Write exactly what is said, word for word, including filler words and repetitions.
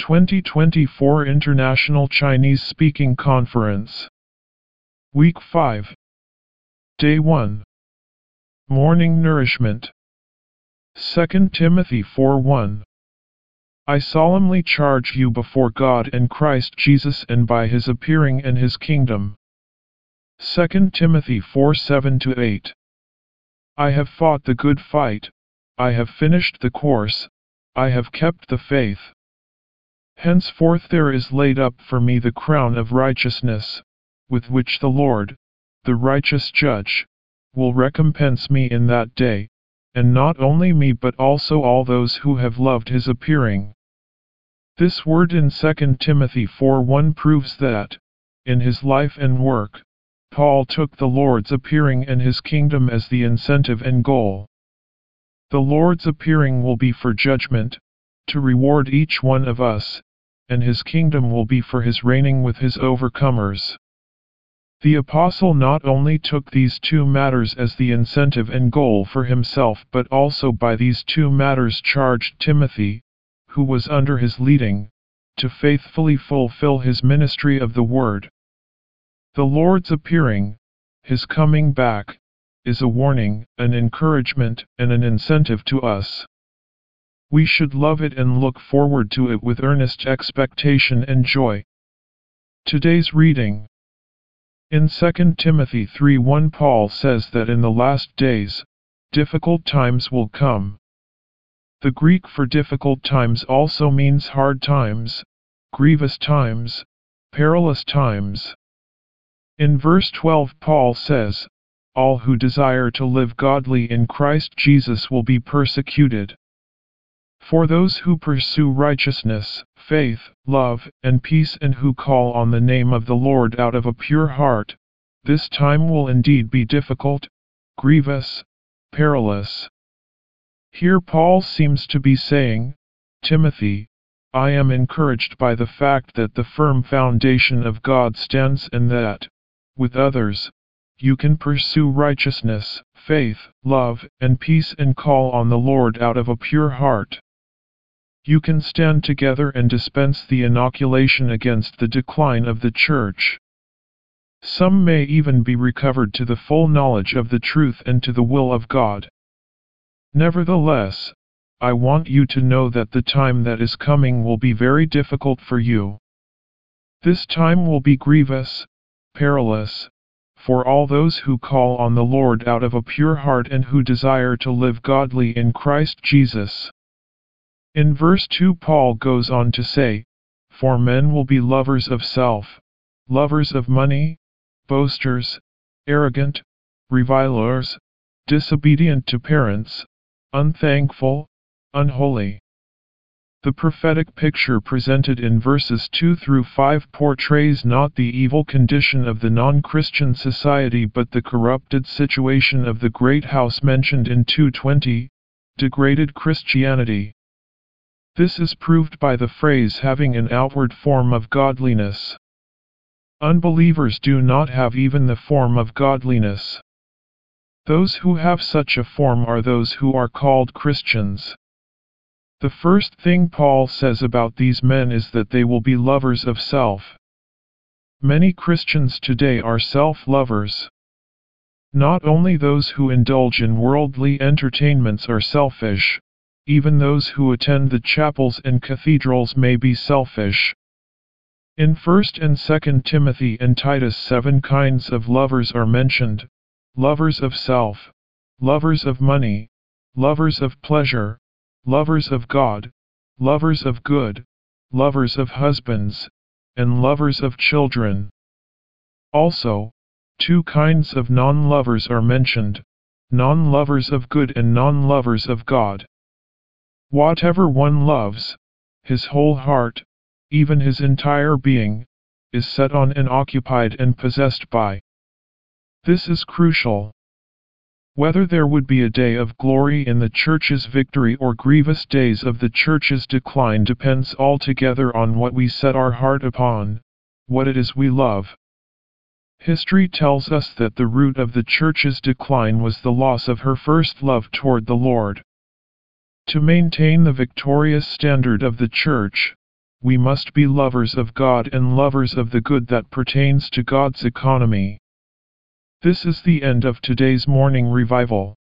twenty twenty-four International Chinese Speaking Conference. Week five. Day one. Morning Nourishment. Second Timothy four one. I solemnly charge you before God and Christ Jesus and by his appearing in his kingdom. Second Timothy four seven to eight. I have fought the good fight, I have finished the course, I have kept the faith. Henceforth there is laid up for me the crown of righteousness, with which the Lord, the righteous judge, will recompense me in that day, and not only me but also all those who have loved his appearing. This word in Second Timothy four one proves that, in his life and work, Paul took the Lord's appearing and his kingdom as the incentive and goal. The Lord's appearing will be for judgment, to reward each one of us, and his kingdom will be for his reigning with his overcomers. The apostle not only took these two matters as the incentive and goal for himself but also by these two matters charged Timothy, who was under his leading, to faithfully fulfill his ministry of the word. The Lord's appearing, his coming back, is a warning, an encouragement, and an incentive to us. We should love it and look forward to it with earnest expectation and joy. Today's reading. In Second Timothy three one Paul says that in the last days, difficult times will come. The Greek for difficult times also means hard times, grievous times, perilous times. In verse twelve Paul says, all who desire to live godly in Christ Jesus will be persecuted. For those who pursue righteousness, faith, love, and peace and who call on the name of the Lord out of a pure heart, this time will indeed be difficult, grievous, perilous. Here Paul seems to be saying, Timothy, I am encouraged by the fact that the firm foundation of God stands and that, with others, you can pursue righteousness, faith, love, and peace and call on the Lord out of a pure heart. You can stand together and dispense the inoculation against the decline of the church. Some may even be recovered to the full knowledge of the truth and to the will of God. Nevertheless, I want you to know that the time that is coming will be very difficult for you. This time will be grievous, perilous, for all those who call on the Lord out of a pure heart and who desire to live godly in Christ Jesus. In verse two Paul goes on to say, for men will be lovers of self, lovers of money, boasters, arrogant, revilers, disobedient to parents, unthankful, unholy. The prophetic picture presented in verses two through five portrays not the evil condition of the non-Christian society but the corrupted situation of the great house mentioned in two twenty, degraded Christianity. This is proved by the phrase having an outward form of godliness. Unbelievers do not have even the form of godliness. Those who have such a form are those who are called Christians. The first thing Paul says about these men is that they will be lovers of self. Many Christians today are self-lovers. Not only those who indulge in worldly entertainments are selfish, even those who attend the chapels and cathedrals may be selfish. In First and Second Timothy and Titus seven kinds of lovers are mentioned: lovers of self, lovers of money, lovers of pleasure, lovers of God, lovers of good, lovers of husbands, and lovers of children. Also, two kinds of non-lovers are mentioned: non-lovers of good and non-lovers of God. Whatever one loves, his whole heart, even his entire being, is set on and occupied and possessed by. This is crucial. Whether there would be a day of glory in the church's victory or grievous days of the church's decline depends altogether on what we set our heart upon, what it is we love. History tells us that the root of the church's decline was the loss of her first love toward the Lord. To maintain the victorious standard of the church, we must be lovers of God and lovers of the good that pertains to God's economy. This is the end of today's morning revival.